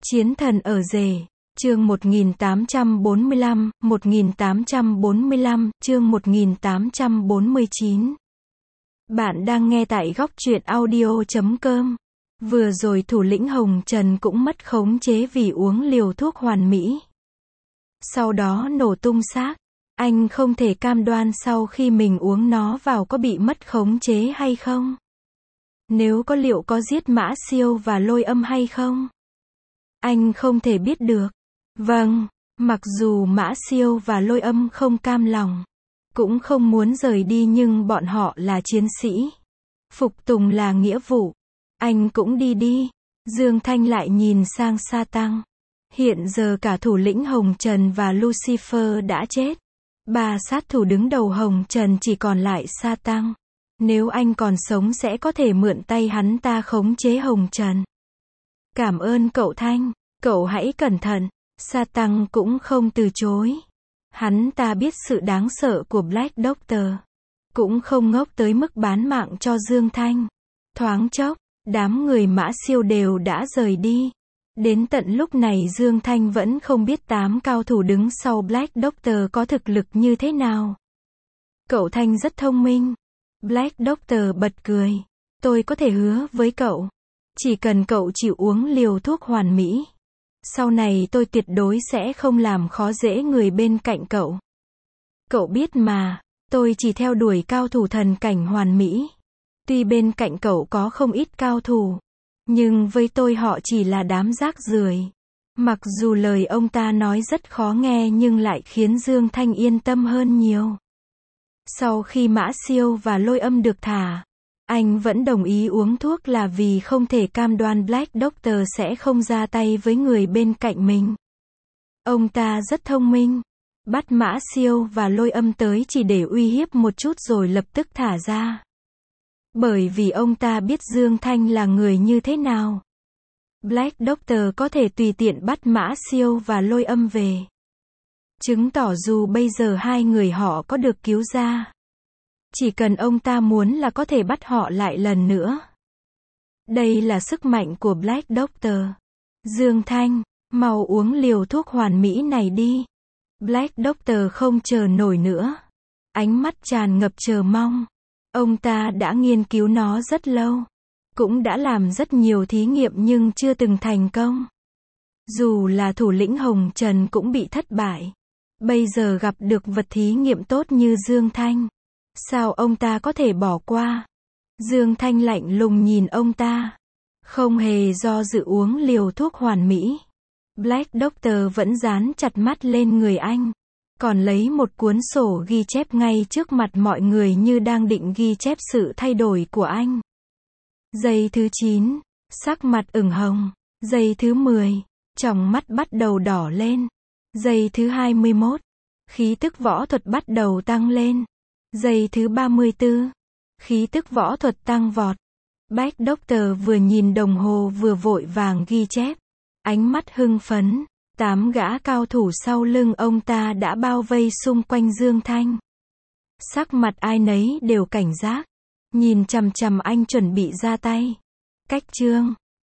Chiến thần ở rể. Chương 1845, 1845, chương 1849. Bạn đang nghe tại góc truyện audio.com. Vừa rồi thủ lĩnh Hồng Trần cũng mất khống chế vì uống liều thuốc hoàn mỹ. Sau đó nổ tung xác. Anh không thể cam đoan sau khi mình uống nó vào có bị mất khống chế hay không. Nếu có liệu có giết Mã Siêu và Lôi Âm hay không? Anh không thể biết được. Vâng, mặc dù Mã Siêu và Lôi Âm không cam lòng, cũng không muốn rời đi nhưng bọn họ là chiến sĩ. Phục tùng là nghĩa vụ. Anh cũng đi đi. Dương Thanh lại nhìn sang Sa Tăng. Hiện giờ cả thủ lĩnh Hồng Trần và Lucifer đã chết. Ba sát thủ đứng đầu Hồng Trần chỉ còn lại Sa Tăng. Nếu anh còn sống sẽ có thể mượn tay hắn ta khống chế Hồng Trần. Cảm ơn cậu Thanh, cậu hãy cẩn thận. Sa Tăng cũng không từ chối. Hắn ta biết sự đáng sợ của Black Doctor. Cũng không ngốc tới mức bán mạng cho Dương Thanh. Thoáng chốc, đám người Mã Siêu đều đã rời đi. Đến tận lúc này Dương Thanh vẫn không biết 8 cao thủ đứng sau Black Doctor có thực lực như thế nào. Cậu Thanh rất thông minh. Black Doctor bật cười. Tôi có thể hứa với cậu. Chỉ cần cậu chịu uống liều thuốc hoàn mỹ. Sau này tôi tuyệt đối sẽ không làm khó dễ người bên cạnh cậu. Cậu biết mà, tôi chỉ theo đuổi cao thủ thần cảnh hoàn mỹ. Tuy bên cạnh cậu có không ít cao thủ, nhưng với tôi họ chỉ là đám rác rưởi. Mặc dù lời ông ta nói rất khó nghe nhưng lại khiến Dương Thanh yên tâm hơn nhiều. Sau khi Mã Siêu và Lôi Âm được thả, anh vẫn đồng ý uống thuốc là vì không thể cam đoan Black Doctor sẽ không ra tay với người bên cạnh mình. Ông ta rất thông minh. Bắt Mã Siêu và Lôi Âm tới chỉ để uy hiếp một chút rồi lập tức thả ra. Bởi vì ông ta biết Dương Thanh là người như thế nào. Black Doctor có thể tùy tiện bắt Mã Siêu và Lôi Âm về. Chứng tỏ dù bây giờ hai người họ có được cứu ra. Chỉ cần ông ta muốn là có thể bắt họ lại lần nữa. Đây là sức mạnh của Black Doctor. Dương Thanh, mau uống liều thuốc hoàn mỹ này đi. Black Doctor không chờ nổi nữa. Ánh mắt tràn ngập chờ mong. Ông ta đã nghiên cứu nó rất lâu. Cũng đã làm rất nhiều thí nghiệm nhưng chưa từng thành công. Dù là thủ lĩnh Hồng Trần cũng bị thất bại. Bây giờ gặp được vật thí nghiệm tốt như Dương Thanh. Sao ông ta có thể bỏ qua? Dương Thanh lạnh lùng nhìn ông ta. Không hề do dự uống liều thuốc hoàn mỹ. Black Doctor vẫn dán chặt mắt lên người anh. Còn lấy một cuốn sổ ghi chép ngay trước mặt mọi người như đang định ghi chép sự thay đổi của anh. Giây thứ 9, sắc mặt ửng hồng. Giây thứ 10, tròng mắt bắt đầu đỏ lên. Giây thứ 21, khí tức võ thuật bắt đầu tăng lên. Giây thứ 34, khí tức võ thuật tăng vọt. Black Doctor vừa nhìn đồng hồ vừa vội vàng ghi chép. Ánh mắt hưng phấn. 8 gã cao thủ sau lưng ông ta đã bao vây xung quanh Dương Thanh. Sắc mặt ai nấy đều cảnh giác. Nhìn chằm chằm anh chuẩn bị ra tay. Cách chương